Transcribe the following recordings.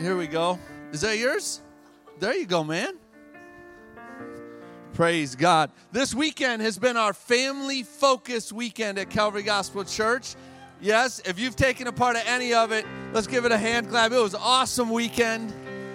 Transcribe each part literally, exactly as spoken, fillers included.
Here we go. Is that yours? There you go, man. Praise God. This weekend has been our family-focused weekend at Calvary Gospel Church. Yes, if you've taken a part of any of it, let's give it a hand clap. It was an awesome weekend.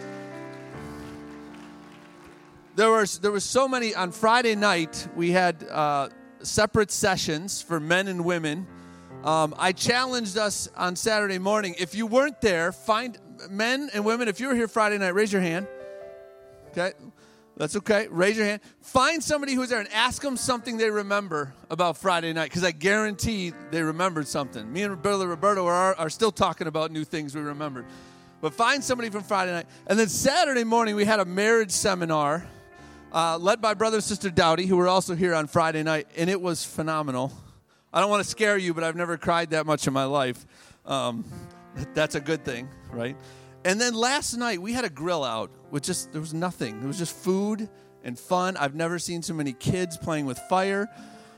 There was there was so many. On Friday night, we had uh, separate sessions for men and women. Um, I challenged us on Saturday morning. If you weren't there, find men and women. If you were here Friday night, raise your hand. Okay, that's okay. Raise your hand. Find somebody who's there and ask them something they remember about Friday night, because I guarantee they remembered something. Me and Brother Roberto are, are still talking about new things we remembered. But find somebody from Friday night. And then Saturday morning, we had a marriage seminar uh, led by Brother and Sister Dowdy, who were also here on Friday night, and it was phenomenal. I don't want to scare you, but I've never cried that much in my life. Um, that's a good thing, right? And then last night, we had a grill out with just, there was nothing. It was just food and fun. I've never seen so many kids playing with fire.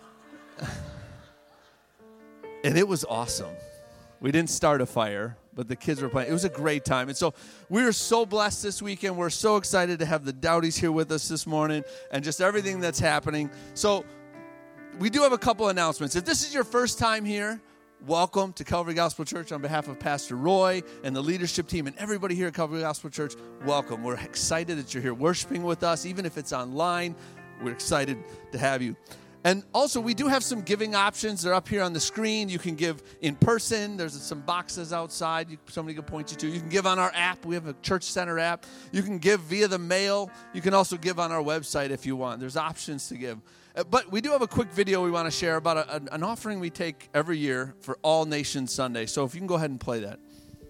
And it was awesome. We didn't start a fire, but the kids were playing. It was a great time. And so we were so blessed this weekend. We're so excited to have the Dowdys here with us this morning and just everything that's happening. So we do have a couple announcements. If this is your first time here, welcome to Calvary Gospel Church. On behalf of Pastor Roy and the leadership team and everybody here at Calvary Gospel Church, welcome. We're excited that you're here worshiping with us. Even if it's online, we're excited to have you. And also, we do have some giving options. They're up here on the screen. You can give in person. There's some boxes outside you, somebody can point you to. You can give on our app. We have a Church Center app. You can give via the mail. You can also give on our website if you want. There's options to give. But we do have a quick video we want to share about a, an offering we take every year for All Nations Sunday. So if you can go ahead and play that.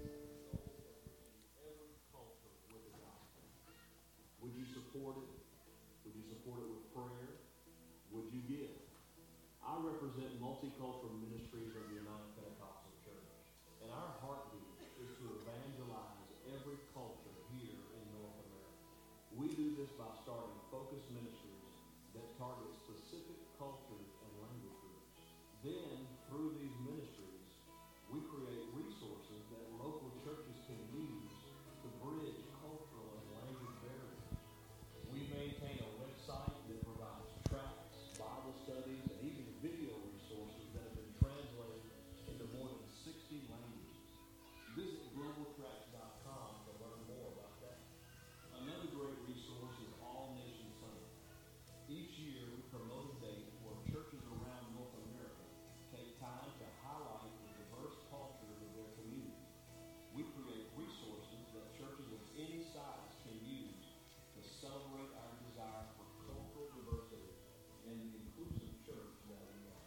Would you support it? Would you support it with prayer? Would you give? I represent Multicultural Ministries of the United Pentecostal Church, and our heartbeat is to evangelize every culture here in North America. We do this by starting focused ministries that target specific cultures and language groups. Then, through these ministries, we create resources that local churches can use to bridge cultural and language barriers. We maintain a website that provides tracts, Bible studies, and even video resources that have been translated into more than sixty languages. Visit global tracts dot com to learn more about that. Another great resource is All Nations Sunday. Each year, we promote a date where churches around North America take time to highlight the diverse cultures of their communities. We create resources that churches of any size can use to celebrate our desire for cultural diversity and the inclusive church that we are.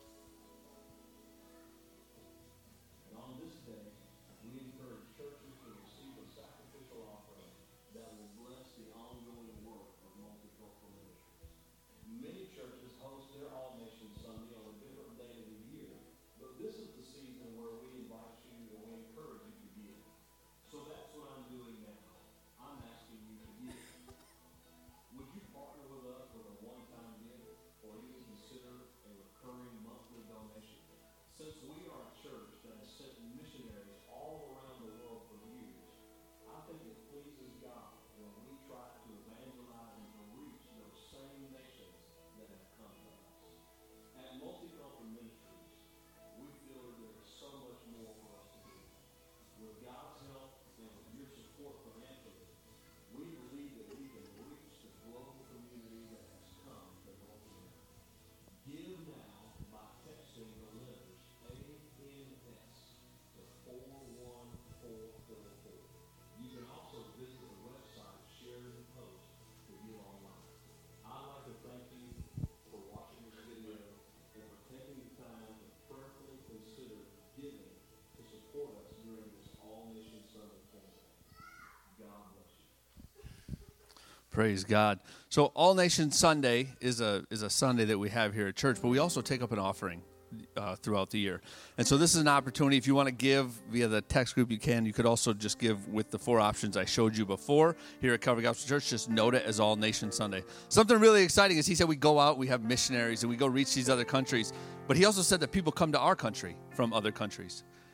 And on this day, we encourage churches to receive a sacrificial offering that will bless the ongoing work of multicultural ministries. Many churches host their All Nations Sunday on a different day of the year, but this is the season where we invite you and we encourage you to give. So that's what I'm doing now. I'm asking you to give. Would you partner with us with a one-time gift or even consider a recurring monthly donation? Since we are a church that has sent missionaries all around the world for years, I think it pleases God when we try to evangelize and to reach those same nations that have come to us. At Multicultural Ministries, we feel that there is so much more for us to do. With God's help and with your support financially, we believe that we can reach the global community that has come to North America. Give now by texting the letters A N S to four one four four four. You can also visit the website shared in the post to give online. I'd like to thank you for watching this video and for taking the time to prayerfully consider giving to support us during this All Nations Sunday campaign. God bless you. Praise God. So All Nations Sunday is a is a Sunday that we have here at church, but we also take up an offering uh, throughout the year. And so this is an opportunity. If you want to give via the text group, you can. You could also just give with the four options I showed you before here at Calvary Gospel Church. Just note it as All Nations Sunday. Something really exciting is he said we go out, we have missionaries, and we go reach these other countries. But he also said that people come to our country from other countries.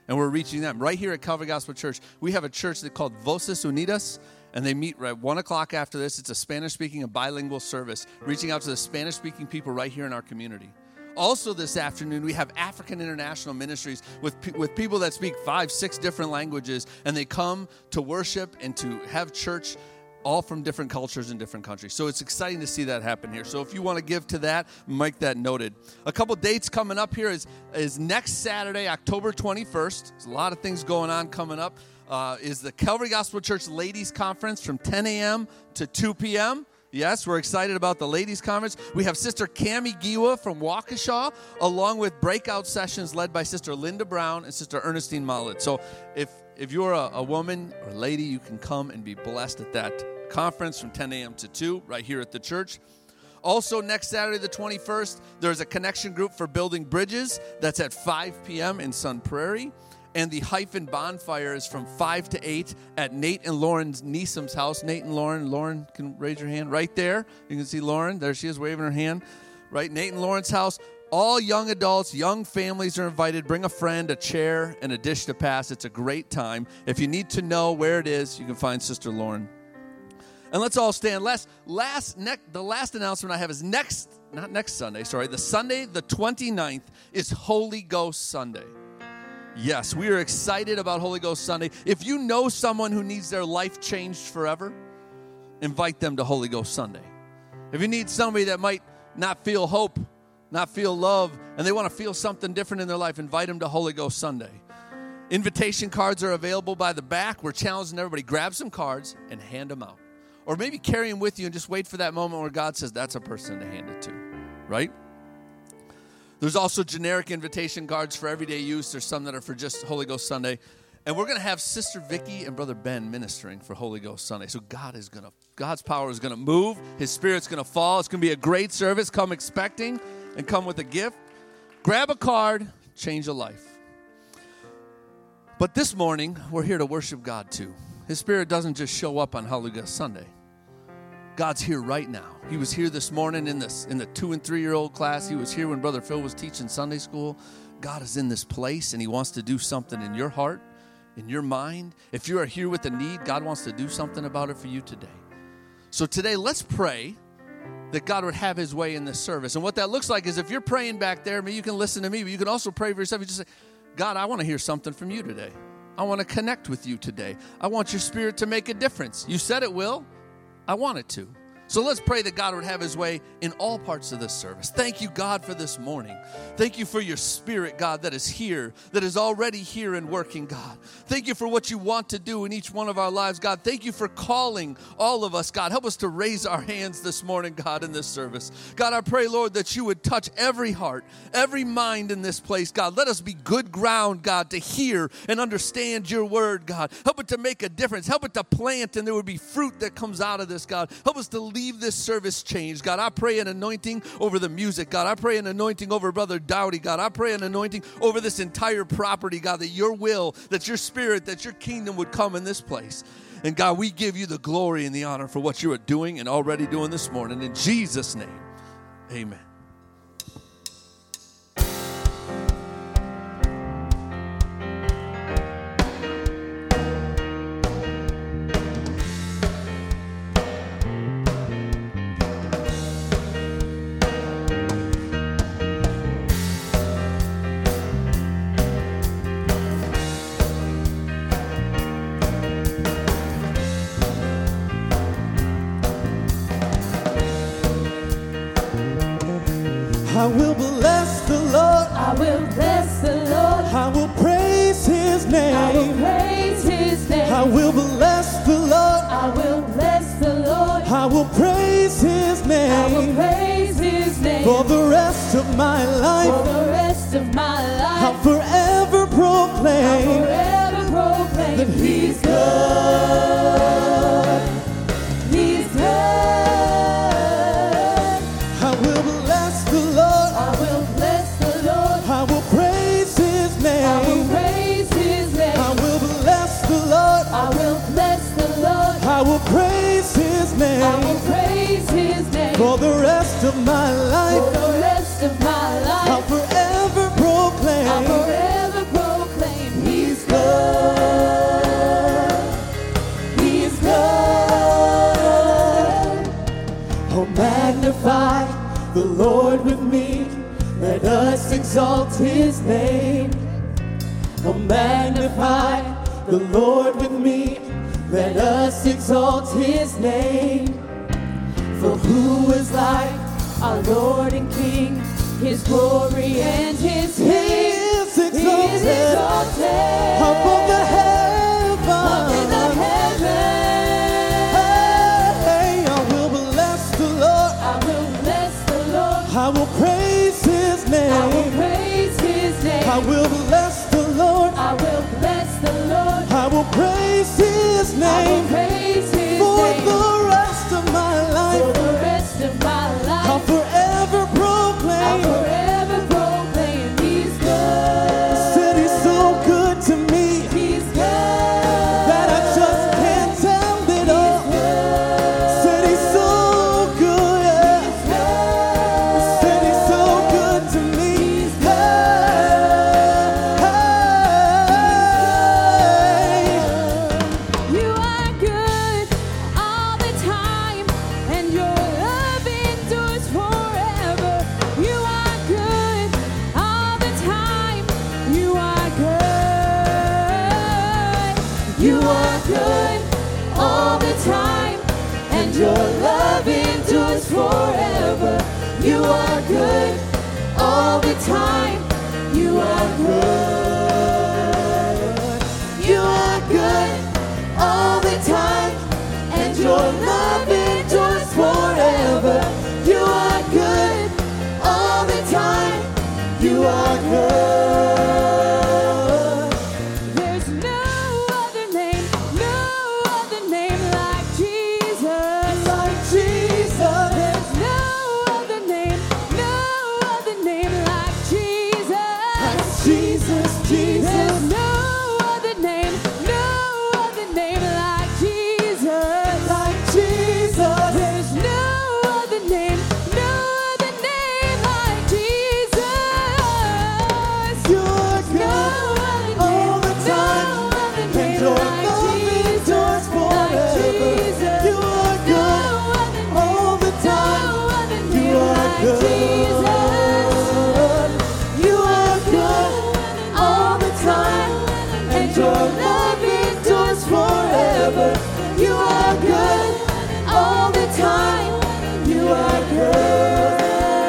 and we're reaching them. Right here at Calvary Gospel Church, we have a church that's called Voces Unidas, and they meet right one o'clock after this. It's a Spanish-speaking and bilingual service, reaching out to the Spanish-speaking people right here in our community. Also this afternoon, we have African International Ministries with, with people that speak five, six different languages, and they come to worship and to have church, all from different cultures and different countries. So it's exciting to see that happen here. So if you want to give to that, make that noted. A couple dates coming up here is, is next Saturday, October twenty-first. There's a lot of things going on coming up. Uh, is the Calvary Gospel Church Ladies Conference from ten a.m. to two p.m., Yes, we're excited about the ladies' conference. We have Sister Cami Giwa from Waukesha, along with breakout sessions led by Sister Linda Brown and Sister Ernestine Mollett. So if if you're a, a woman or lady, you can come and be blessed at that conference from ten a.m. to two right here at the church. Also, next Saturday, the twenty-first, there's a connection group for building bridges. That's at five p.m. in Sun Prairie. And the Hyphen Bonfire is from five to eight at Nate and Lauren Neesum's house. Nate and Lauren. Lauren can raise your hand right there. You can see Lauren. There she is waving her hand. Right, Nate and Lauren's house. All young adults, young families are invited. Bring a friend, a chair, and a dish to pass. It's a great time. If you need to know where it is, you can find Sister Lauren. And let's all stand. Last, last, ne- the last announcement I have is next, not next Sunday, sorry. The Sunday, the twenty-ninth, is Holy Ghost Sunday. Yes, we are excited about Holy Ghost Sunday. If you know someone who needs their life changed forever, invite them to Holy Ghost Sunday. If you need somebody that might not feel hope, not feel love, and they want to feel something different in their life, invite them to Holy Ghost Sunday. Invitation cards are available by the back. We're challenging everybody, grab some cards and hand them out. Or maybe carry them with you and just wait for that moment where God says that's a person to hand it to, right? There's also generic invitation cards for everyday use. There's some that are for just Holy Ghost Sunday. And we're going to have Sister Vicky and Brother Ben ministering for Holy Ghost Sunday. So God is going to, God's power is going to move. His Spirit's going to fall. It's going to be a great service. Come expecting and come with a gift. Grab a card, change a life. But this morning, we're here to worship God too. His Spirit doesn't just show up on Holy Ghost Sunday. God's here right now. He was here this morning in this in the two and three year old class. He was here when Brother Phil was teaching Sunday school. God is in this place, and He wants to do something in your heart, in your mind. If you are here with a need, God wants to do something about it for you today. So today, let's pray that God would have His way in this service. And what that looks like is if you're praying back there, maybe you can listen to me, but you can also pray for yourself. You just say, God, I want to hear something from you today. I want to connect with you today. I want your Spirit to make a difference. You said it will. I want it to. So let's pray that God would have His way in all parts of this service. Thank you, God, for this morning. Thank you for your Spirit, God, that is here, that is already here and working, God. Thank you for what you want to do in each one of our lives, God. Thank you for calling all of us, God. Help us to raise our hands this morning, God, in this service. God, I pray, Lord, that you would touch every heart, every mind in this place, God. Let us be good ground, God, to hear and understand your word, God. Help it to make a difference. Help it to plant, and there would be fruit that comes out of this, God. Help us to leave this service changed. God, I pray an anointing over the music. God, I pray an anointing over Brother Dowdy. God, I pray an anointing over this entire property, God, that your will, that your Spirit, that your kingdom would come in this place. And God, we give you the glory and the honor for what you are doing and already doing this morning. In Jesus' name, amen. I will bless the Lord. I will bless the Lord. I will praise His name. I will praise His name. I will bless the Lord. I will bless the Lord. I will praise His name. I will praise His name. For the rest of my life. For the rest of my life. I'll forever proclaim. I'll forever proclaim that He's good. He's good. I will bless the Lord. I will bless the Lord. I will praise His name. I will praise His name. I will bless the Lord. I will bless the Lord. I will praise His name. I will praise His name. For the rest of my life. For the rest of my life. I'll forever proclaim. I'll forever proclaim He's magnify the Lord with me. Let us exalt his name. Oh, magnify the Lord with me. Let us exalt his name. For who is like our Lord and King? His glory and his He fame. is exalted, He is exalted above the heavens. up in the heavens. Hey, I will bless the Lord. I will bless the Lord. I will praise his I will name. praise his name. I will bless the Lord. I will bless the Lord. I will praise his I will name praise his for name the rest of my for life. the rest of my I'll life. forever I'll proclaim. forever proclaim he's good. Said he's so good to me He's good. that I just can't tell it all. Said he's so good, yeah. Said he's so good to me. Hey, You are good all the time, and your love endures forever. You are good all the time. You are good. You are good all the time, and your love endures forever. You are good all the time. You are good. You are good all the time, and your love endures forever. You are good all the time. You are good. There's no other name, no other name like Jesus. like Jesus. There's no other name, no other name like Jesus. Jesus, Jesus. There's no other name, no other name like Jesus. Like Jesus. There's no other name, no other name like Jesus. You're No good other all name, the time. no other And name your like love Jesus. endures Like forever. Jesus. You are No good other name, all the time. no other You name are like good. Jesus. You are good all the time, and your love endures forever. You are good all the time. You are good.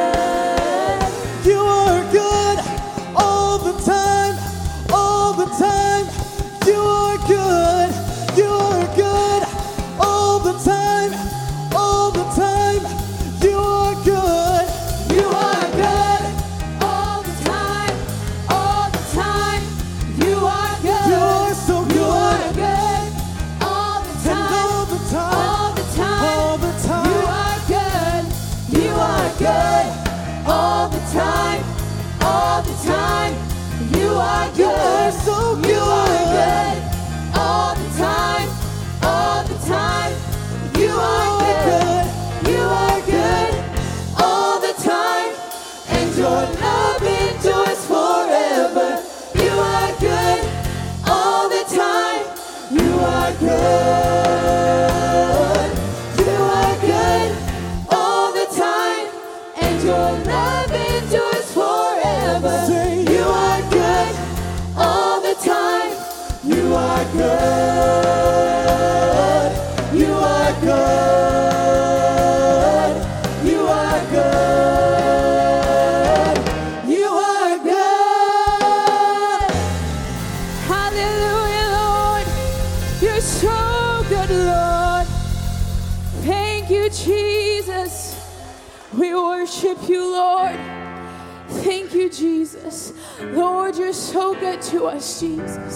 You are good all the time, all the time. You are good, you are good all the time, all the time. You are good, You are good all the time, all the time. You are good. you are so You are good, good all the and time. all the time, All the time. all the You time. are good. You are good all the time. All the time. You are You good. are so You are good. good all the time. All the time. You are good. You are good all the time. And your love endures forever. You are good all the time. You are good. You are good all the time. And your love endures forever. Say You are good all the time. You are good. You are good. You are good. You are good. Hallelujah, Lord. You're so good, Lord. Thank you, Jesus. We worship you, Lord. Thank you, Jesus. Lord, you're so good to us, Jesus.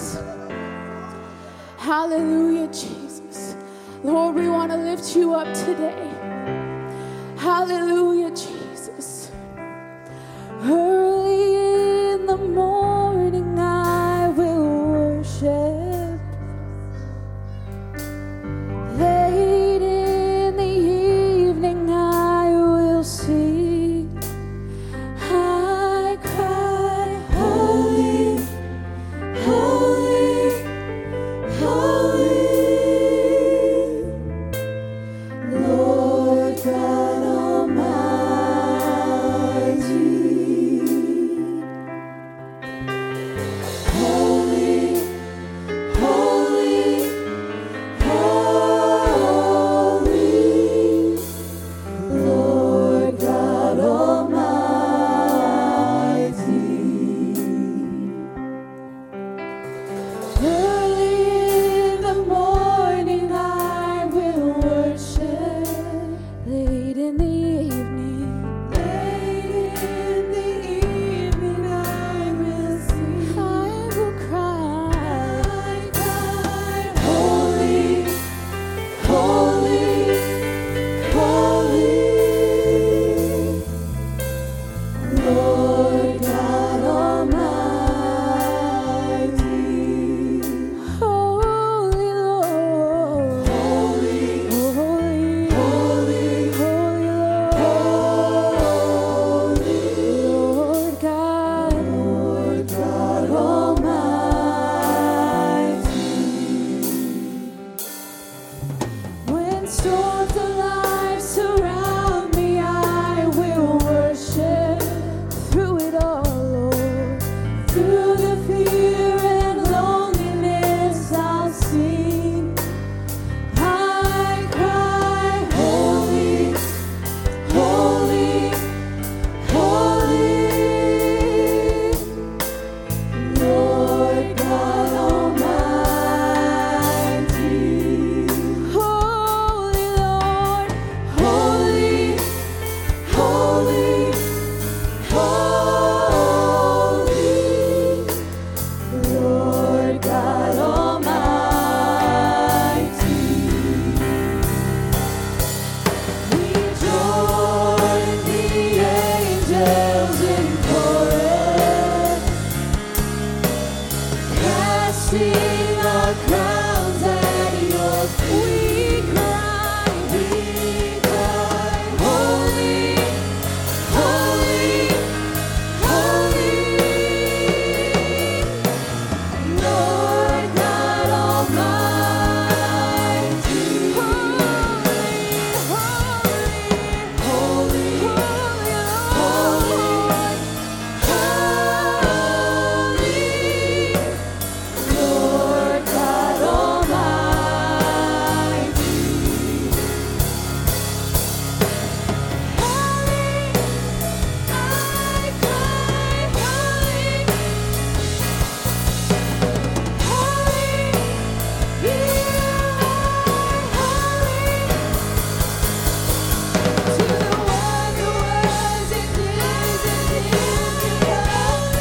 Hallelujah, Jesus. Lord, we want to lift you up today. Hallelujah, Jesus. Early in the morning I will worship. Late in the evening I will sing. I cry, holy, holy, holy, Lord God Almighty. storms of life surround me, I will worship through it all, Lord. Through the fear and loneliness, I'll sing. I cry, holy, holy, holy, Lord God Almighty. Holy Lord, holy, holy, holy, Lord God Almighty. We join the angels in chorus, casting our crowns at your feet. We cry, we cry, holy, holy, holy, Lord God Almighty. Holy, holy, holy, holy, Lord. Holy, Lord God Almighty. Holy, I cry, holy, holy, you are holy. To the one who was and is and is to come.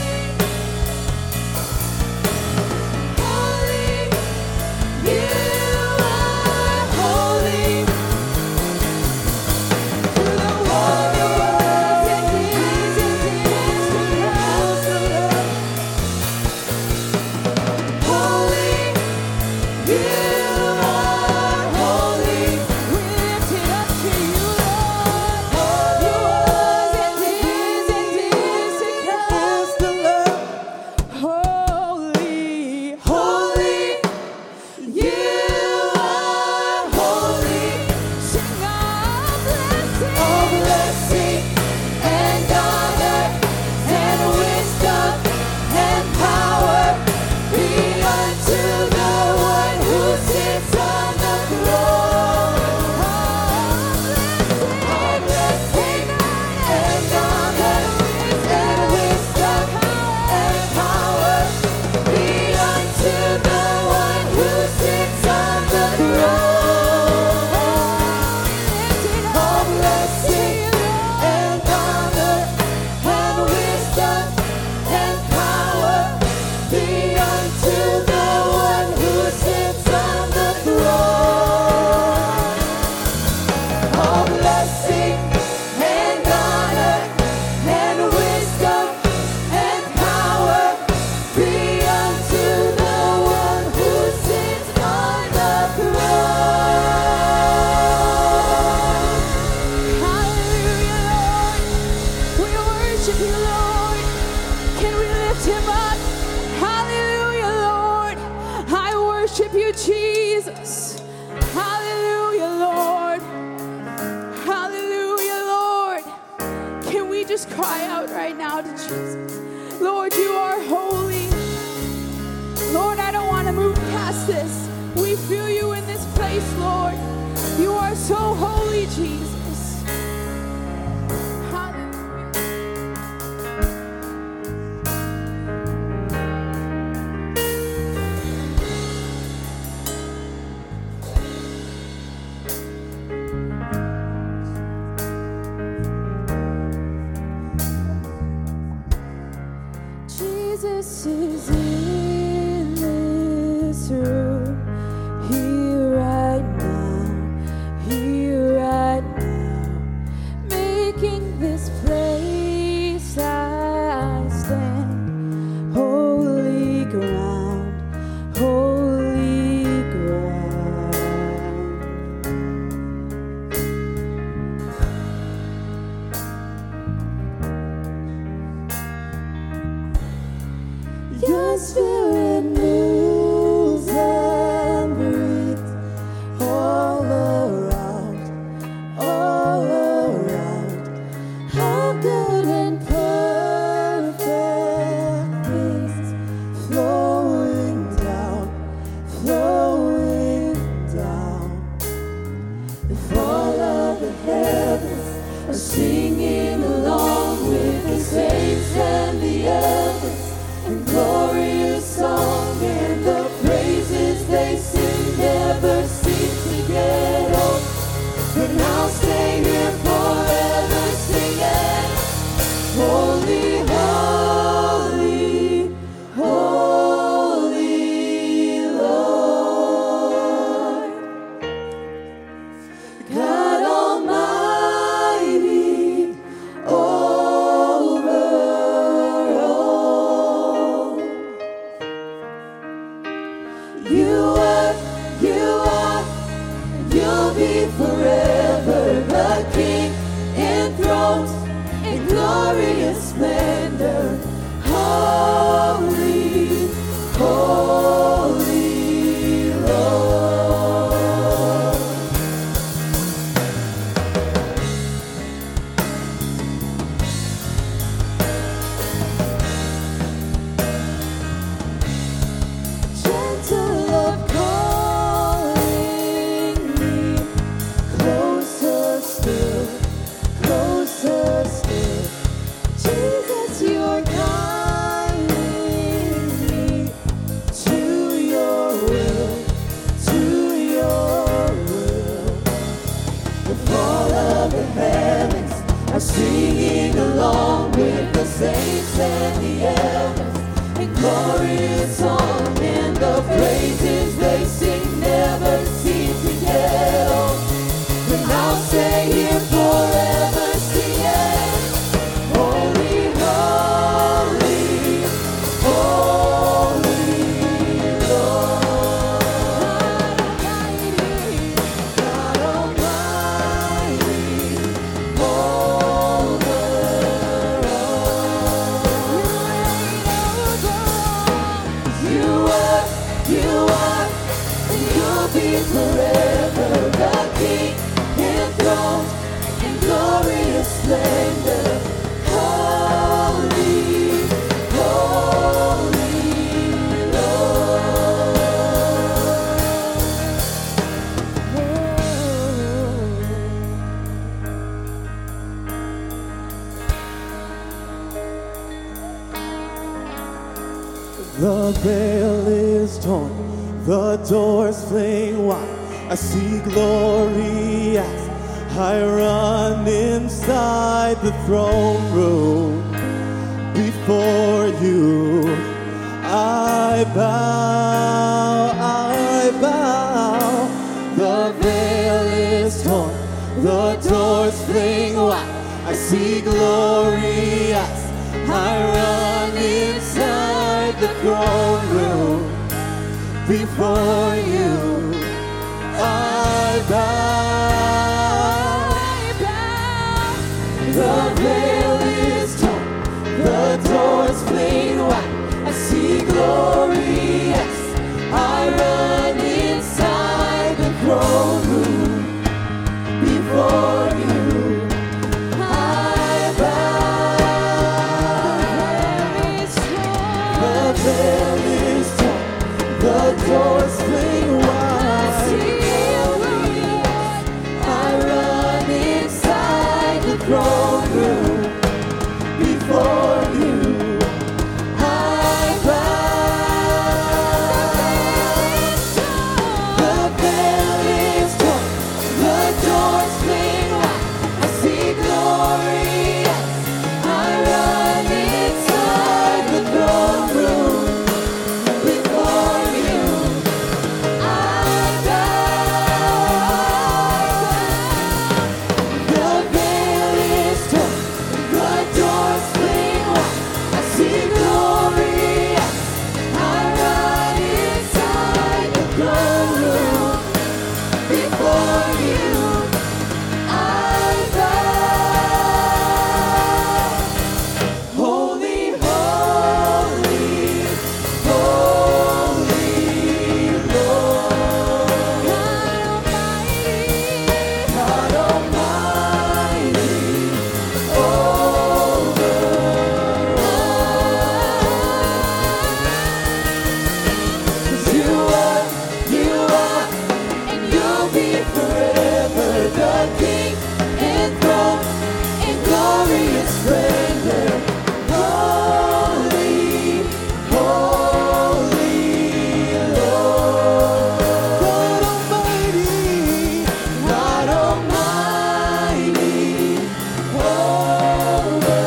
Holy, you are holy. To the one who was and is and is to come. Holy, you are holy. We lift it up to you, Lord. You was and is and is to come. Holy, holy, you are holy. Sing all blessing, all blessing and honor and wisdom and power be unto the one who sits on the throne. All blessing and honor and wisdom and power be unto the one who sits on the throne. All blessing and honor and wisdom and power be unto the one who sits on the throne. All blessing and honor and wisdom and power be unto the one who sits on the throne. Hallelujah, Lord. We worship you, Lord. Can we lift him up? Hallelujah, Lord. I worship you, Jesus. Hallelujah, Lord. Hallelujah, Lord. Can we just cry out right now to Jesus? Lord, you are holy. Lord, I don't want to move past this. We feel you in this place, Lord. You are so holy, Jesus. Hallelujah. Jesus is in this room, here right now, here right now. forever. The King enthroned in glorious splendor. Holy, holy Lord. The veil is torn, the doors fling wide. I see glory as I run inside the throne room. Before you, I bow, I bow. The veil is torn, the doors fling wide. I see glory as I run inside the throne room. Before you, I bow. The veil is torn, the doors fling wide. I see glory as I run inside the throne room. Before you, I bow. The veil is torn, the doors fling wide. I run inside the throne room. Before you, I bow. The veil is torn, the doors fling wide. I see glory as I run inside the throne room. Before you, I bow. The veil is torn, the doors fling wide. I see glory as I run inside the throne room. Before you, I bow. Holy, holy, holy Lord. God Almighty, over all. 'Cause you are, you are, and you'll be forever. The King enthroned in glorious splendor. Holy, holy Lord. God Almighty, God Almighty, over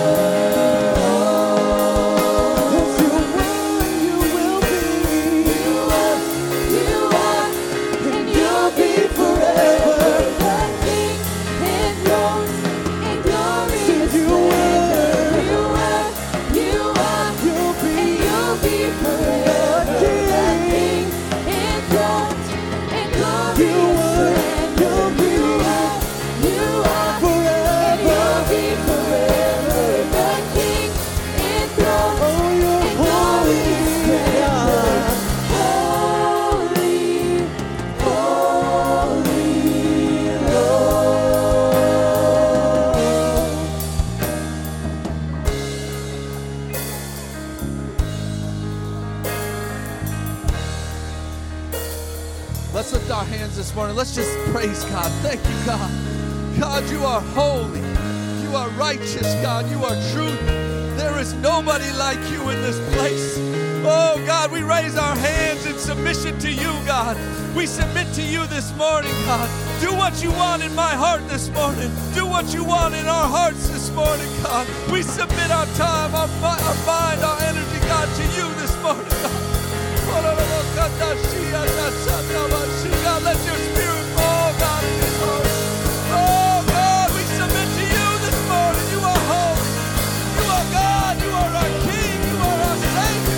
all. 'Cause you were, you will be. You are, you are, and you'll be forever. The King enthroned in glorious splendor. You are, you are, you'll be, and you'll be forever. The King enthroned in glorious splendor. You are, you are, forever, and you'll be forever. The King enthroned in glorious splendor. Holy, holy Lord. Let's lift our hands this morning. Let's just praise God. Thank you, God. God, you are holy. You are righteous, God. You are truth. There is nobody like you in this place. Oh, God, we raise our hands in submission to you, God. We submit to you this morning, God. Do what you want in my heart this morning. Do what you want in our hearts this morning, God. We submit our time, our, mi- our mind, our energy, God, to you this morning, God. God, let your spirit fall, God, in this heart. Oh, God, we submit to you this morning. You are holy. You are God. You are our King. You are our Savior.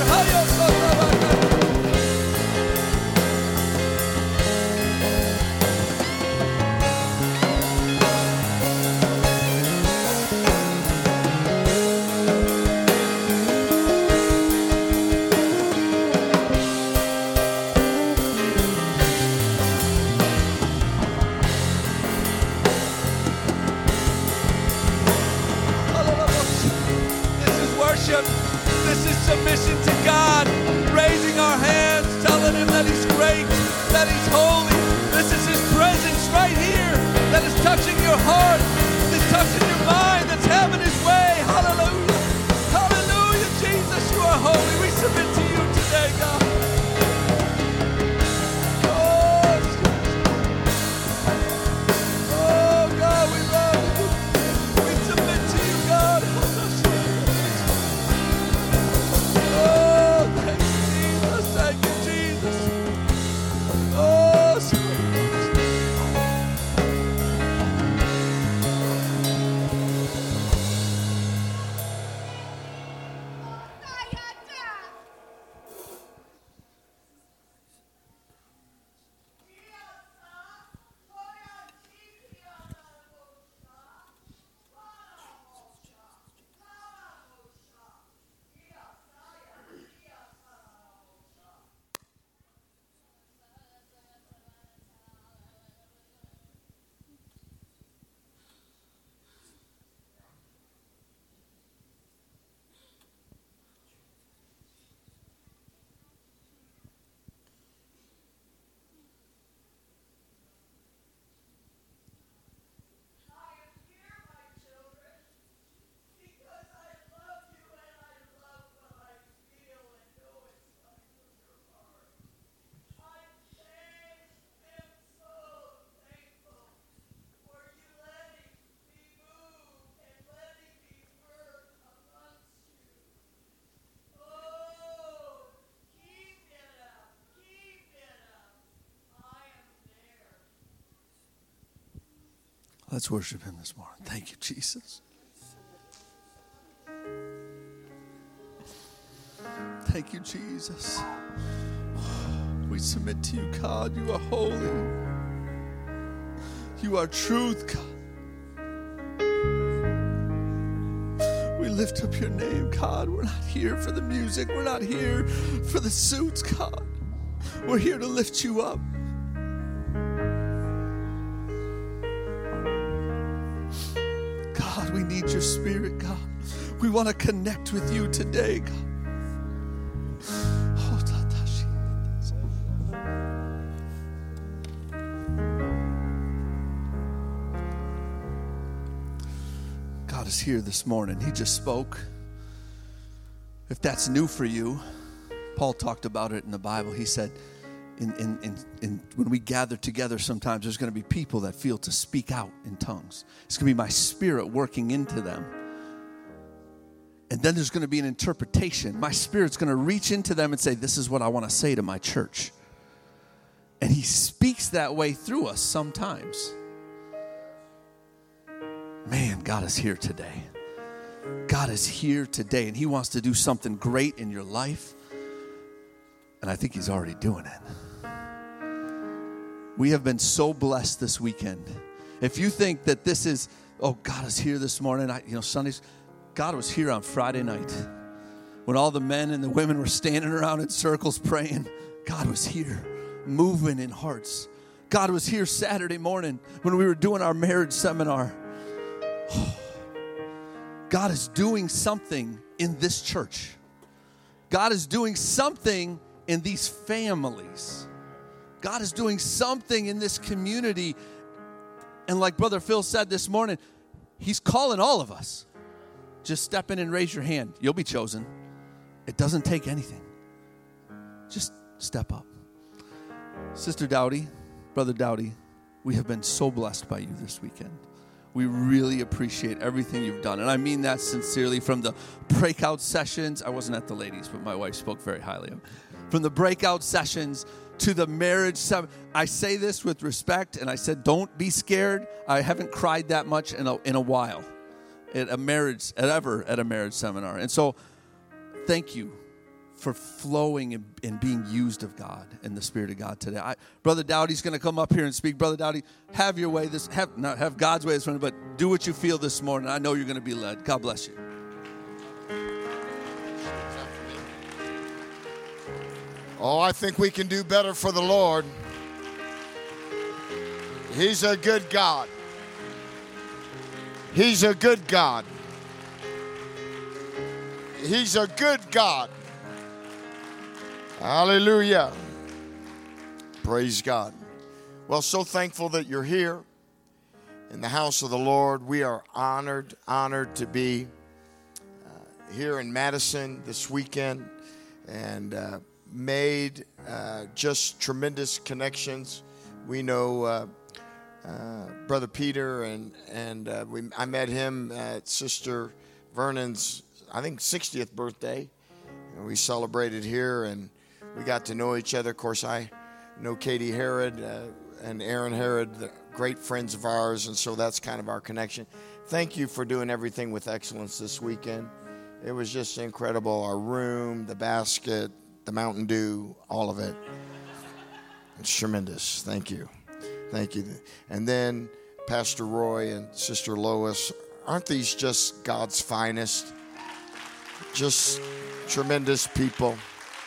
Let's worship him this morning. Thank you, Jesus. Thank you, Jesus. We submit to you, God. You are holy. You are truth, God. We lift up your name, God. We're not here for the music. We're not here for the suits, God. We're here to lift you up. God, we need your spirit, God. We want to connect with you today, God. God is here this morning. He just spoke. If that's new for you, Paul talked about it in the Bible. He said, in, in, in, in, when we gather together, sometimes there's going to be people that feel to speak out in tongues. It's going to be my spirit working into them. And then there's going to be an interpretation. My spirit's going to reach into them and say, this is what I want to say to my church. And he speaks that way through us sometimes. Man, God is here today. God is here today, and he wants to do something great in your life. And I think he's already doing it. We have been so blessed this weekend. If you think that this is, oh, God is here this morning, I, you know, Sundays, God was here on Friday night when all the men and the women were standing around in circles praying. God was here, moving in hearts. God was here Saturday morning when we were doing our marriage seminar. God is doing something in this church. God is doing something in these families. God is doing something in this community. And like Brother Phil said this morning, he's calling all of us. Just step in and raise your hand. You'll be chosen. It doesn't take anything. Just step up. Sister Dowdy, Brother Dowdy, we have been so blessed by you this weekend. We really appreciate everything you've done. And I mean that sincerely. From the breakout sessions, I wasn't at the ladies, but my wife spoke very highly of them. From the breakout sessions to the marriage seminar. I say this with respect, and I said, don't be scared. I haven't cried that much in a, in a while at a marriage, at ever at a marriage seminar. And so thank you for flowing and, and being used of God and the Spirit of God today. I, Brother Dowdy's going to come up here and speak. Brother Dowdy, have your way. This have not have God's way this morning, but do what you feel this morning. I know you're going to be led. God bless you. Oh, I think we can do better for the Lord. He's a good God. He's a good God. He's a good God. Hallelujah. Praise God. Well, so thankful that you're here in the house of the Lord. We are honored, honored to be uh, here in Madison this weekend and uh, made uh, just tremendous connections. We know uh, uh, Brother Peter, and, and uh, we, I met him at Sister Vernon's, I think, sixtieth birthday. And we celebrated here, and we got to know each other. Of course, I know Katie Herod uh, and Aaron Herod, the great friends of ours, and so that's kind of our connection. Thank you for doing everything with excellence this weekend. It was just incredible. Our room, the basket, the Mountain Dew, all of it. It's tremendous. Thank you. Thank you. And then Pastor Roy and Sister Lois, aren't these just God's finest? Just tremendous people.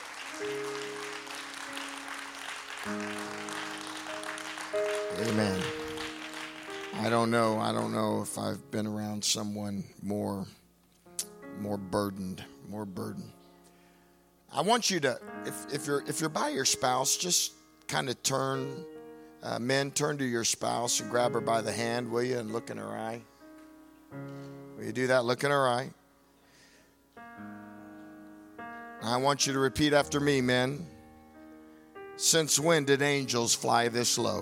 Amen. I don't know. I don't know if I've been around someone more, more burdened, more burdened. I want you to, if, if you're if you're by your spouse, just kind of turn, uh, men, turn to your spouse and grab her by the hand, will you, and look in her eye. Will you do that? Look in her eye. I want you to repeat after me, men. Since when did angels fly this low?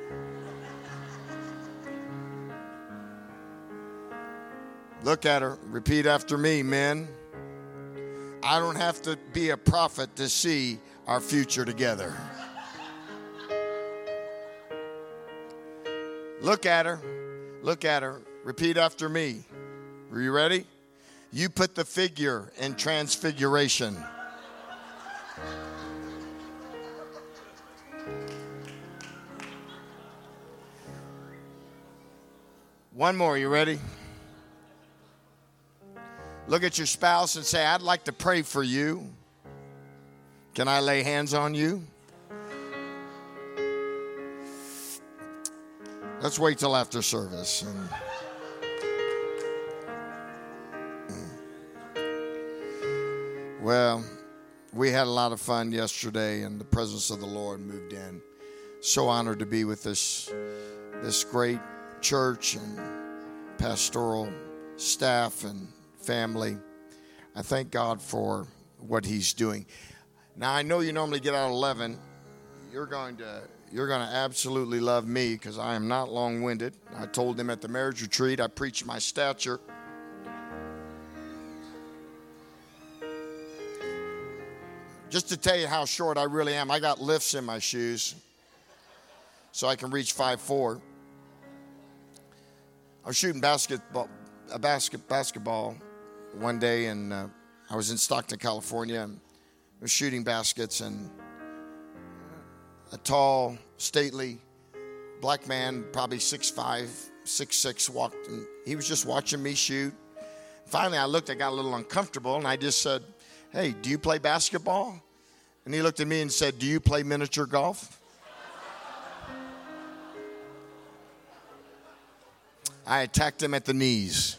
Look at her. Repeat after me, men. I don't have to be a prophet to see our future together. Look at her. Look at her. Repeat after me. Are you ready? You put the figure in transfiguration. One more. You ready? Look at your spouse and say, I'd like to pray for you. Can I lay hands on you? Let's wait till after service. And, well, we had a lot of fun yesterday, and the presence of the Lord moved in. So honored to be with this, this great church and pastoral staff and family. I thank God for what He's doing. Now, I know you normally get out at eleven. You're going to you're going to absolutely love me because I am not long-winded. I told them at the marriage retreat, I preached my stature. Just to tell you how short I really am, I got lifts in my shoes so I can reach five foot four. I was shooting basketball, a basket, basketball one day, and uh, I was in Stockton, California, and I was shooting baskets, and a tall, stately black man, probably six five, six six, walked, and he was just watching me shoot. Finally, I looked, I got a little uncomfortable, and I just said, hey, do you play basketball? And he looked at me and said, do you play miniature golf? I attacked him at the knees.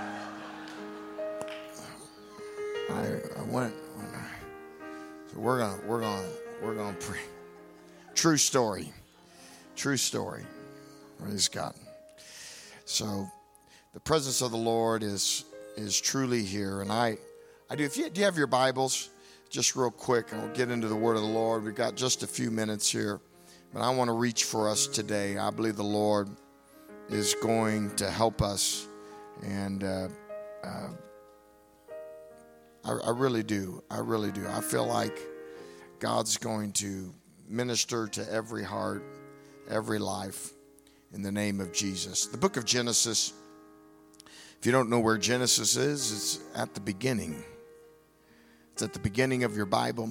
I, I went. So we're gonna, we're gonna, we're gonna pray. True story. True story. Praise God. So, the presence of the Lord is is truly here, and I, I do. If you do, you have your Bibles, just real quick, and we'll get into the Word of the Lord. We've got just a few minutes here, but I want to reach for us today. I believe the Lord is going to help us, and uh, uh, I, I really do. I really do. I feel like God's going to minister to every heart, every life, in the name of Jesus. The book of Genesis, if you don't know where Genesis is, it's at the beginning. It's at the beginning of your Bible.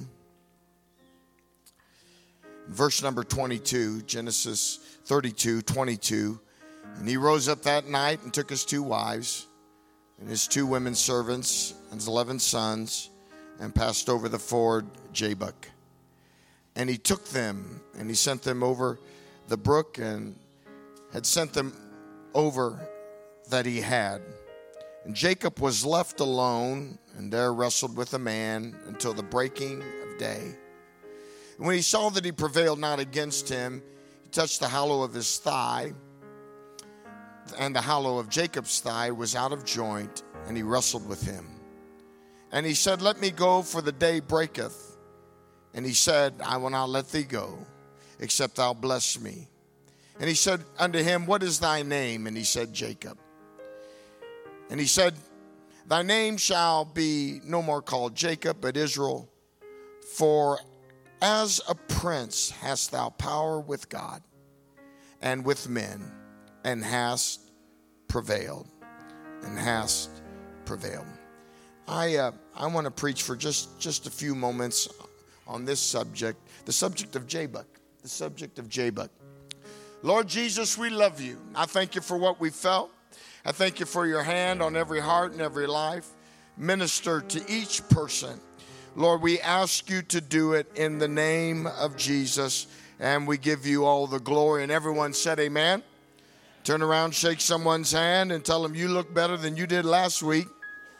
Verse number twenty-two, Genesis thirty-two, twenty-two. And he rose up that night and took his two wives and his two women servants and his eleven sons and passed over the ford Jabbok. And he took them and he sent them over the brook and had sent them over that he had. And Jacob was left alone and there wrestled with a man until the breaking of day. And when he saw that he prevailed not against him, he touched the hollow of his thigh, and the hollow of Jacob's thigh was out of joint, and he wrestled with him. And he said, let me go, for the day breaketh. And he said, I will not let thee go, except thou bless me. And he said unto him, what is thy name? And he said, Jacob. And he said, thy name shall be no more called Jacob, but Israel, for as a prince hast thou power with God and with men, and hast prevailed, and hast prevailed. I uh, I want to preach for just, just a few moments on this subject, the subject of Jabbok, the subject of Jabbok. Lord Jesus, we love you. I thank you for what we felt. I thank you for your hand on every heart and every life. Minister to each person. Lord, we ask you to do it in the name of Jesus, and we give you all the glory. And everyone said amen. Turn around, shake someone's hand, and tell them you look better than you did last week.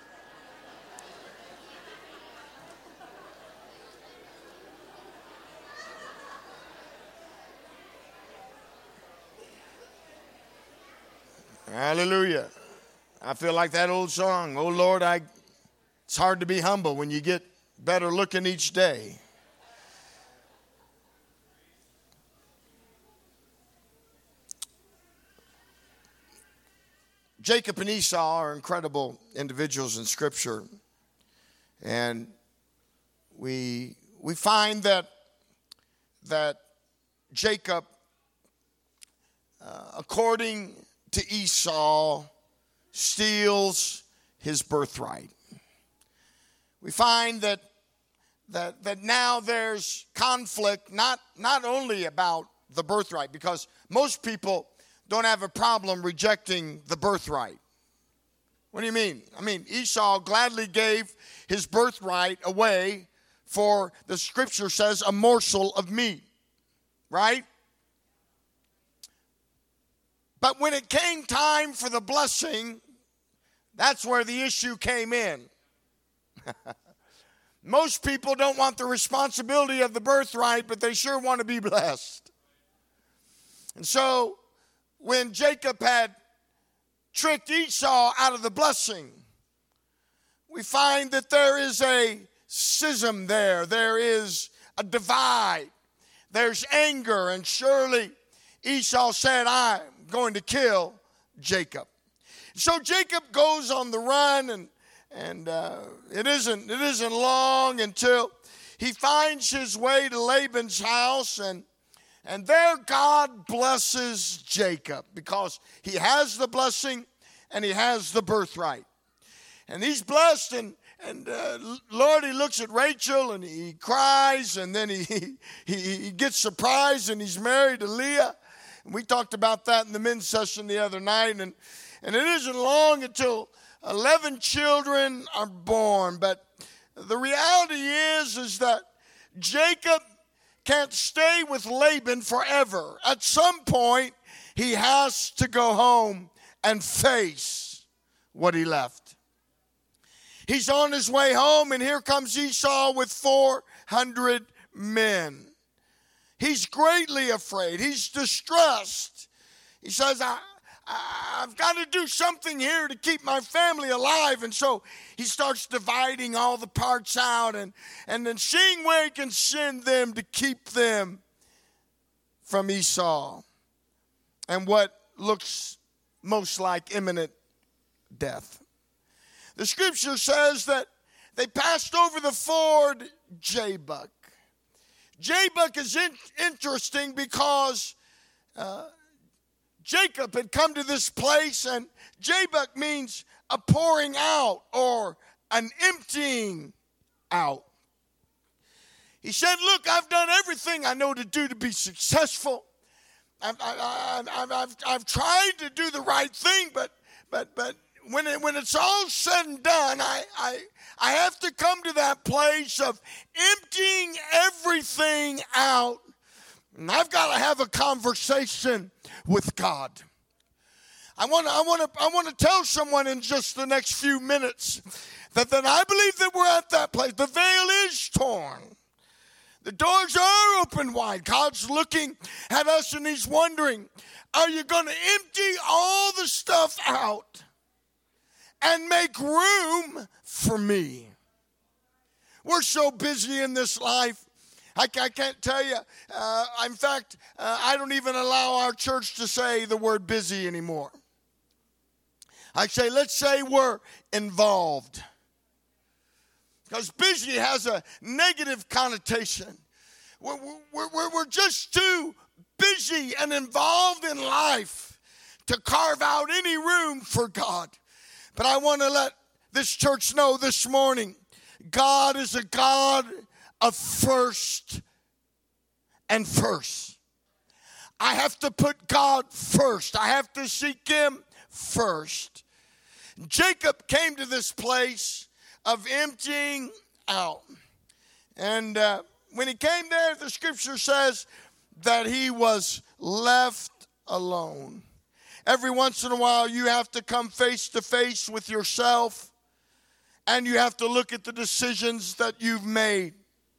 Hallelujah. I feel like that old song, oh Lord, I. It's hard to be humble when you get better looking each day. Jacob and Esau are incredible individuals in Scripture. And we we find that, that Jacob, uh, according to Esau, steals his birthright. We find that that that now there's conflict, not not only about the birthright, because most people don't have a problem rejecting the birthright. What do you mean? I mean, Esau gladly gave his birthright away for, the scripture says, a morsel of meat, right? But when it came time for the blessing, that's where the issue came in. Most people don't want the responsibility of the birthright, but they sure want to be blessed. And so, when Jacob had tricked Esau out of the blessing, we find that there is a schism there. There is a divide. There's anger, and surely Esau said, I'm going to kill Jacob. So Jacob goes on the run, and and uh, it isn't it isn't long until he finds his way to Laban's house, and and there God blesses Jacob because he has the blessing and he has the birthright. And he's blessed, and, and uh, Lord, he looks at Rachel and he cries, and then he, he, he gets surprised, and he's married to Leah. And we talked about that in the men's session the other night. And, and it isn't long until eleven children are born. But the reality is, is that Jacob can't stay with Laban forever. At some point, he has to go home and face what he left. He's on his way home, and here comes Esau with four hundred men. He's greatly afraid. He's distressed. He says, I, I, I've got to do something here to keep my family alive. And so he starts dividing all the parts out and, and then seeing where he can send them to keep them from Esau and what looks most like imminent death. The scripture says that they passed over the ford Jabbok. Jabbok is in, interesting because uh, Jacob had come to this place, and Jabbok means a pouring out or an emptying out. He said, look, I've done everything I know to do to be successful. I've, I, I, I've, I've, I've tried to do the right thing, but but but when it, when it's all said and done, I, I I have to come to that place of emptying everything out, and I've got to have a conversation with God. I want to I want to I want to tell someone in just the next few minutes that that I believe that we're at that place. The veil is torn. The doors are open wide. God's looking at us and he's wondering, are you going to empty all the stuff out and make room for me? We're so busy in this life. I, I can't tell you. Uh, in fact, uh, I don't even allow our church to say the word busy anymore. I say, let's say we're involved. Because busy has a negative connotation. We're, we're, we're, we're just too busy and involved in life to carve out any room for God. But I want to let this church know this morning, God is a God of first and first. I have to put God first. I have to seek him first. Jacob came to this place of emptying out. And uh, when he came there, the scripture says that he was left alone. Every once in a while, you have to come face to face with yourself, and you have to look at the decisions that you've made.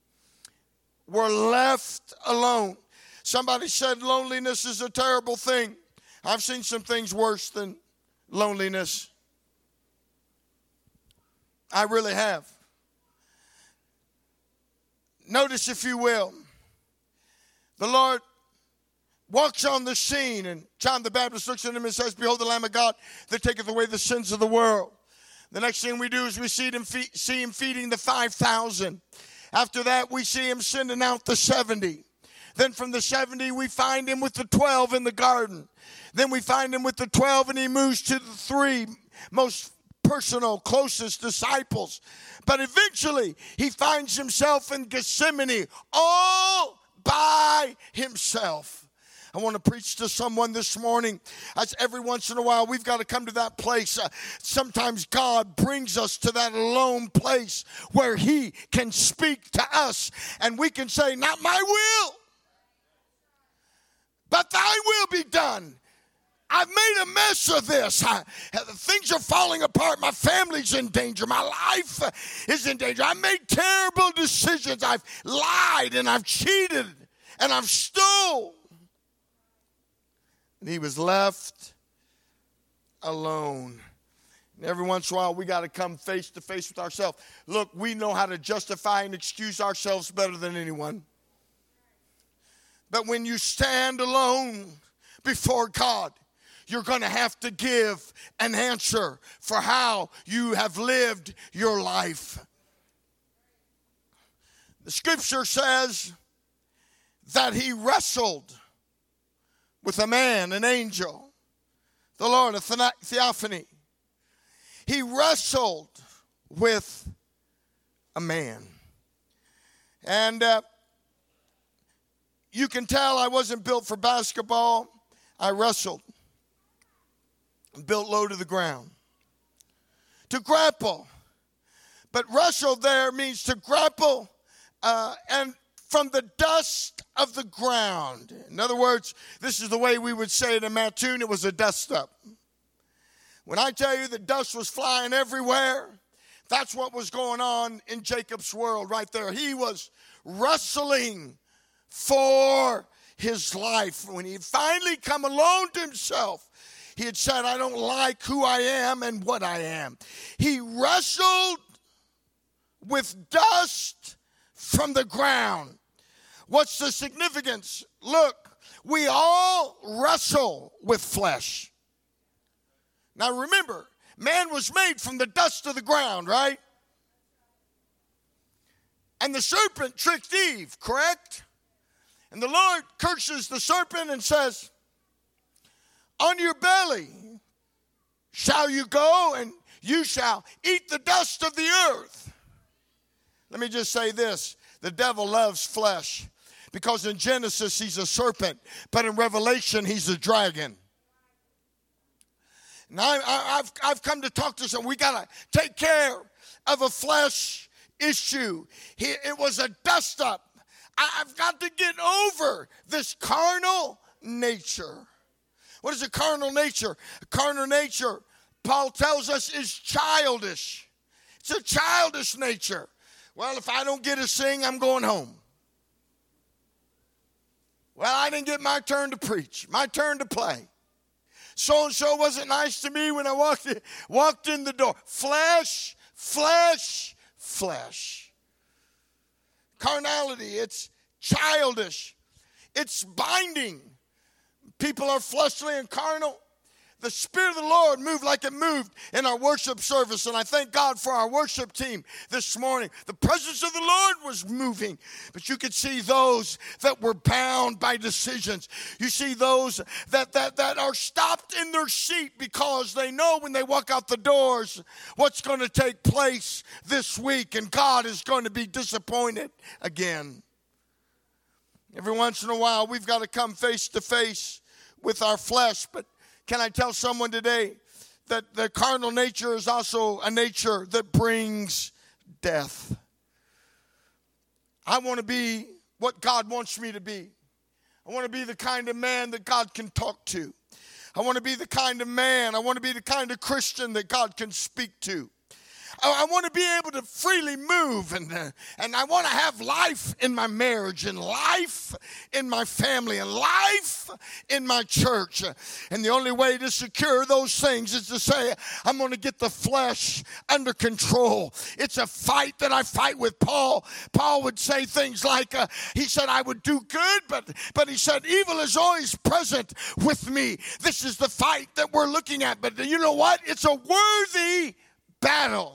We're left alone. Somebody said loneliness is a terrible thing. I've seen some things worse than loneliness. I really have. Notice, if you will, the Lord walks on the scene, and John the Baptist looks at him and says, behold the Lamb of God that taketh away the sins of the world. The next thing we do is we see him, fe- see him feeding the five thousand. After that, we see him sending out the seventy. Then from the seventy, we find him with the twelve in the garden. Then we find him with the twelve, and he moves to the three most personal, closest disciples. But eventually, he finds himself in Gethsemane all by himself. I want to preach to someone this morning. As every once in a while, we've got to come to that place. Uh, sometimes God brings us to that alone place where he can speak to us. And we can say, not my will, but thy will be done. I've made a mess of this. I, things are falling apart. My family's in danger. My life is in danger. I made terrible decisions. I've lied and I've cheated and I've stole. And he was left alone. And every once in a while, we got to come face to face with ourselves. Look, we know how to justify and excuse ourselves better than anyone. But when you stand alone before God, you're going to have to give an answer for how you have lived your life. The scripture says that he wrestled with a man, an angel, the Lord, a theophany. He wrestled with a man. And uh, you can tell I wasn't built for basketball. I wrestled. Built low to the ground. To grapple. But wrestle there means to grapple uh, and from the dust of the ground. In other words, this is the way we would say it in Mattoon. It was a dust up. When I tell you the dust was flying everywhere, that's what was going on in Jacob's world right there. He was wrestling for his life. When he had finally come alone to himself, he had said, I don't like who I am and what I am. He wrestled with dust from the ground. What's the significance? Look, we all wrestle with flesh. Now remember, man was made from the dust of the ground, right? And the serpent tricked Eve, correct? And the Lord curses the serpent and says, on your belly shall you go, and you shall eat the dust of the earth. Let me just say this. The devil loves flesh because in Genesis he's a serpent, but in Revelation he's a dragon. Now I, I've, I've come to talk to someone. We got to take care of a flesh issue. He, it was a dust up. I, I've got to get over this carnal nature. What is a carnal nature? A carnal nature, Paul tells us, is childish. It's a childish nature. Well, if I don't get a sing, I'm going home. Well, I didn't get my turn to preach, my turn to play. So-and-so wasn't nice to me when I walked in, walked in the door. Flesh, flesh, flesh. Carnality, it's childish. It's binding. People are fleshly and carnal. The Spirit of the Lord moved like it moved in our worship service, and I thank God for our worship team this morning. The presence of the Lord was moving, but you could see those that were bound by decisions. You see those that, that, that are stopped in their seat because they know when they walk out the doors what's going to take place this week, and God is going to be disappointed again. Every once in a while, we've got to come face to face with our flesh, but can I tell someone today that the carnal nature is also a nature that brings death? I want to be what God wants me to be. I want to be the kind of man that God can talk to. I want to be the kind of man, I want to be the kind of Christian that God can speak to. I, I want to be able to freely move, and, uh, and I want to have life in my marriage, and life in my family, and life in my church. And the only way to secure those things is to say, I'm going to get the flesh under control. It's a fight that I fight with. Paul, Paul would say things like, uh, he said, I would do good, but, but he said, evil is always present with me. This is the fight that we're looking at. But you know what? It's a worthy battle.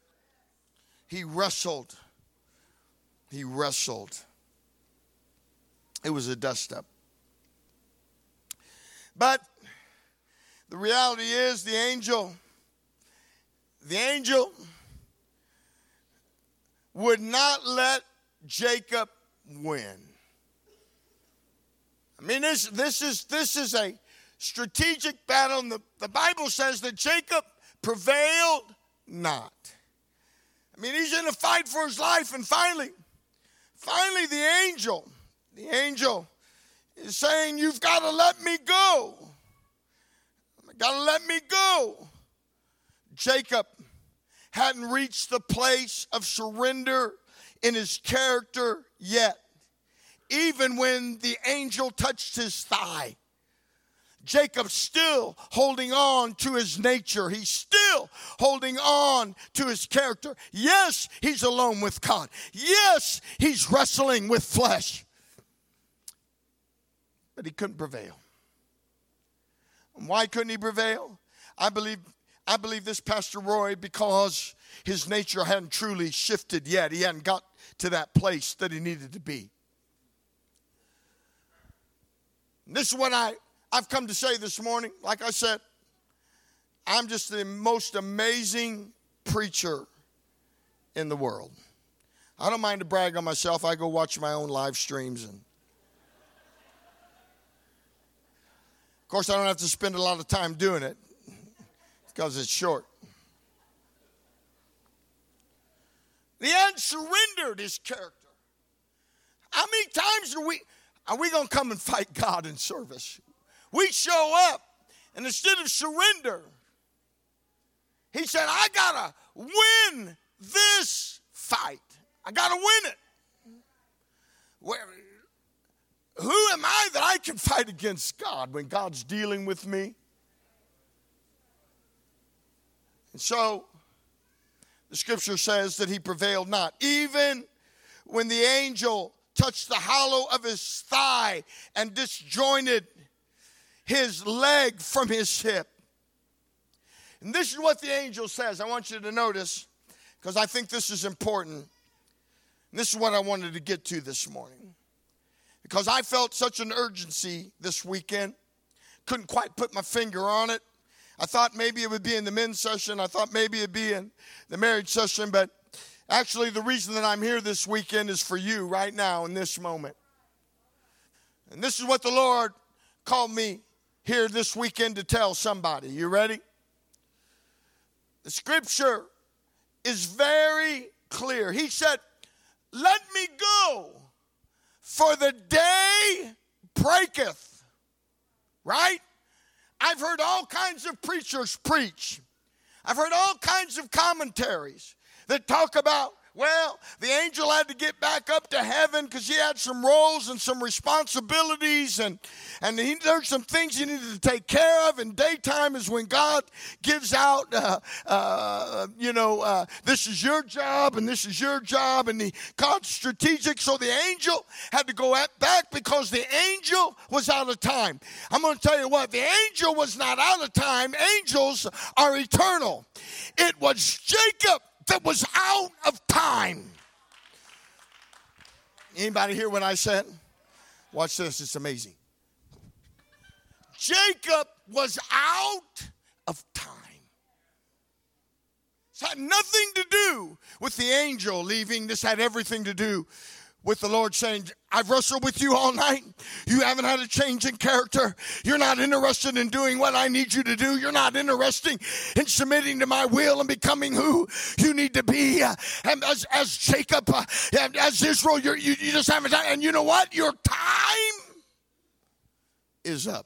He wrestled. He wrestled. It was a dust-up. But the reality is the angel, the angel would not let Jacob win. I mean, this, this, is, this is a strategic battle, and the, the Bible says that Jacob prevailed not. I mean, he's in a fight for his life, and finally, finally the angel, the angel is saying, you've got to let me go. You've got to let me go. Jacob hadn't reached the place of surrender in his character yet. Even when the angel touched his thigh, Jacob's still holding on to his nature. He's still holding on to his character. Yes, he's alone with God. Yes, he's wrestling with flesh. But he couldn't prevail. And why couldn't he prevail? I believe, I believe this, Pastor Roy, because his nature hadn't truly shifted yet. He hadn't got to that place that he needed to be. And this is what I, I've come to say this morning. Like I said, I'm just the most amazing preacher in the world. I don't mind to brag on myself. I go watch my own live streams. And of course, I don't have to spend a lot of time doing it because it's short. He hadn't surrendered his character. How many times are we, are we going to come and fight God in service? We show up, and instead of surrender, he said, I got to win this fight. I got to win it. Where, who am I that I can fight against God when God's dealing with me? And so, the scripture says that he prevailed not. Even when the angel touched the hollow of his thigh and disjointed his leg from his hip. And this is what the angel says. I want you to notice, because I think this is important. And this is what I wanted to get to this morning. Because I felt such an urgency this weekend. Couldn't quite put my finger on it. I thought maybe it would be in the men's session. I thought maybe it would be in the marriage session. But actually, the reason that I'm here this weekend is for you right now in this moment. And this is what the Lord called me here this weekend to tell somebody. You ready? The scripture is very clear. He said, let me go, for the day breaketh. Right? I've heard all kinds of preachers preach. I've heard all kinds of commentaries that talk about, well, the angel had to get back up to heaven because he had some roles and some responsibilities, and, and he, there's some things he needed to take care of, and daytime is when God gives out, uh, uh, you know, uh, this is your job, and this is your job, and the, God's strategic, so the angel had to go at, back because the angel was out of time. I'm going to tell you what, the angel was not out of time. Angels are eternal. It was Jacob that was out of time. Anybody hear what I said? Watch this, it's amazing. Jacob was out of time. This had nothing to do with the angel leaving. This had everything to do with the Lord saying, I've wrestled with you all night. You haven't had a change in character. You're not interested in doing what I need you to do. You're not interested in submitting to my will and becoming who you need to be. Uh, and as, as Jacob, uh, as Israel, you're, you, you just haven't done. And you know what? Your time is up.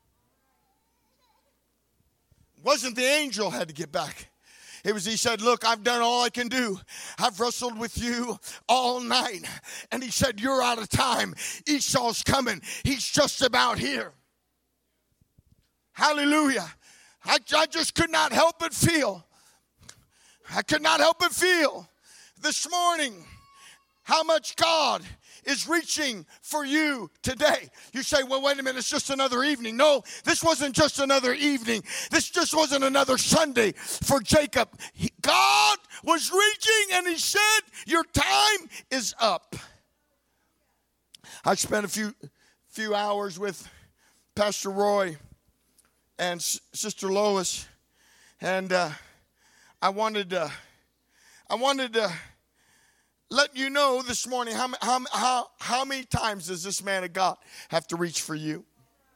It wasn't the angel had to get back. It was, he said, look, I've done all I can do. I've wrestled with you all night. And he said, you're out of time. Esau's coming. He's just about here. Hallelujah. I, I just could not help but feel. I could not help but feel this morning how much God is reaching for you today. You say, well, wait a minute, it's just another evening. No, this wasn't just another evening. This just wasn't another Sunday for Jacob. He, God was reaching and he said, your time is up. I spent a few few hours with Pastor Roy and S- Sister Lois, and uh, I wanted to, I wanted to let you know this morning how, how, how, how many times does this man of God have to reach for you?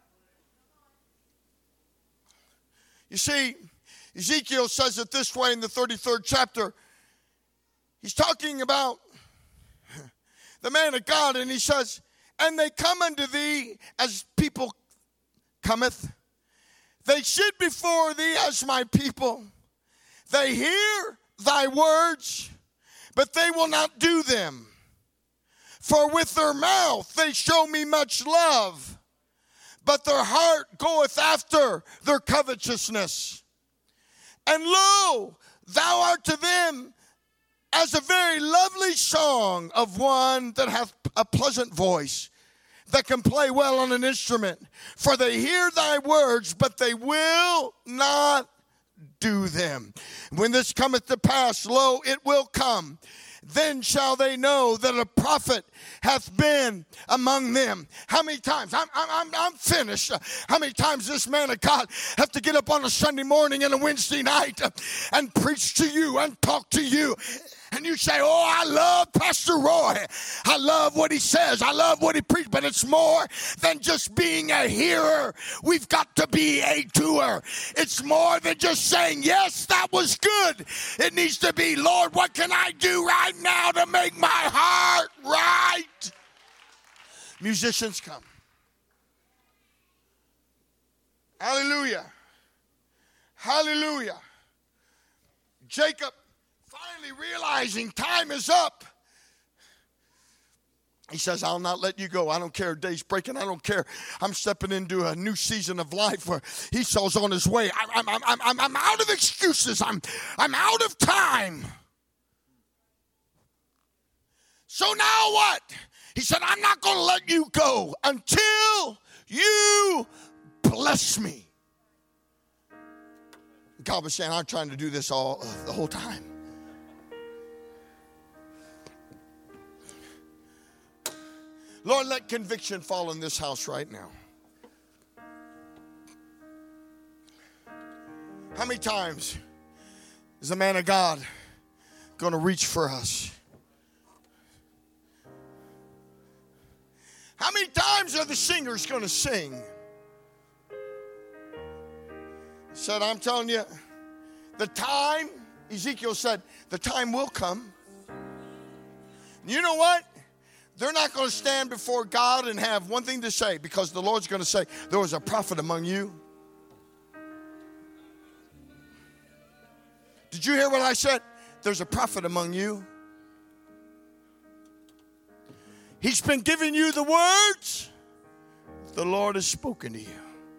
You see, Ezekiel says it this way in the thirty-third chapter. He's talking about the man of God, and he says, and they come unto thee as people cometh. They sit before thee as my people. They hear thy words, but they will not do them. For with their mouth they show me much love, but their heart goeth after their covetousness. And lo, thou art to them as a very lovely song of one that hath a pleasant voice, that can play well on an instrument. For they hear thy words, but they will not do them. When this cometh to pass, lo, it will come. Then shall they know that a prophet hath been among them. How many times? I'm, I'm, I'm finished. How many times this man of God have to get up on a Sunday morning and a Wednesday night and preach to you and talk to you? And you say, oh, I love Pastor Roy. I love what he says. I love what he preaches. But it's more than just being a hearer. We've got to be a doer. It's more than just saying, yes, that was good. It needs to be, Lord, what can I do right now to make my heart right? Musicians, come. Hallelujah. Hallelujah. Jacob, finally realizing time is up, he says, I'll not let you go. I don't care. Day's breaking. I don't care. I'm stepping into a new season of life where Esau's on his way. I'm, I'm, I'm, I'm, I'm out of excuses. I'm, I'm out of time. So now what? He said, I'm not going to let you go until you bless me. God was saying, I'm trying to do this all uh, the whole time. Lord, let conviction fall in this house right now. How many times is the man of God going to reach for us? How many times are the singers going to sing? He said, I'm telling you, the time, Ezekiel said, the time will come. You know what? They're not going to stand before God and have one thing to say, because the Lord's going to say, there was a prophet among you. Did you hear what I said? There's a prophet among you. He's been giving you the words the Lord has spoken to you.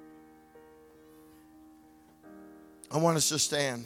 I want us to stand.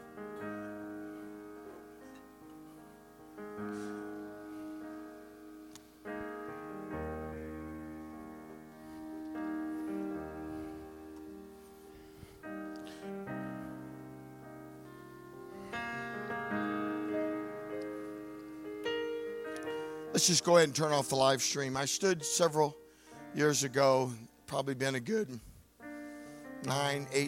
Let's just go ahead and turn off the live stream. I stood several years ago, probably been a good nine, eight